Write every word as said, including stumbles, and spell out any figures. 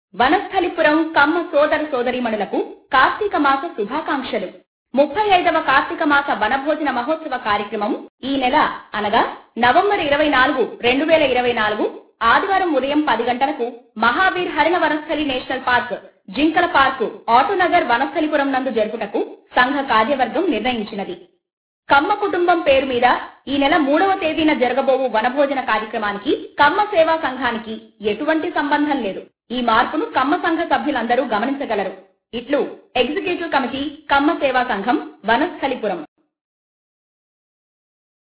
వనస్థలిపురం కమ్మ సోదర సోదరీమణులకు కార్తీక మాస శుభాకాంక్షలు. ముప్పై ఐదవ కార్తీక మాస వనభోజన మహోత్సవ కార్యక్రమం ఈ నెల అనగా నవంబర్ ఇరవై నాలుగు రెండు వేల ఇరవై నాలుగు ఆదివారం ఉదయం పది గంటలకు మహావీర్ హరిణ వనస్థలి నేషనల్ పార్క్, జింకల పార్కు, ఆటోనగర్ వనస్థలిపురం నందు జరుపుటకు సంఘ కార్యవర్గం నిర్ణయించినది. కమ్మ కుటుంబం పేరు మీద ఈ నెల మూడవ తేదీన జరగబోవు వనభోజన కార్యక్రమానికి కమ్మ సేవా సంఘానికి ఎటువంటి సంబంధం లేదు. ఈ మార్పును కమ్మ సంఘ సభ్యులందరూ గమనించగలరు. ఇట్లు ఎగ్జిక్యూటివ్ కమిటీ, కమ్మ సేవా సంఘం, వనస్థలిపురం.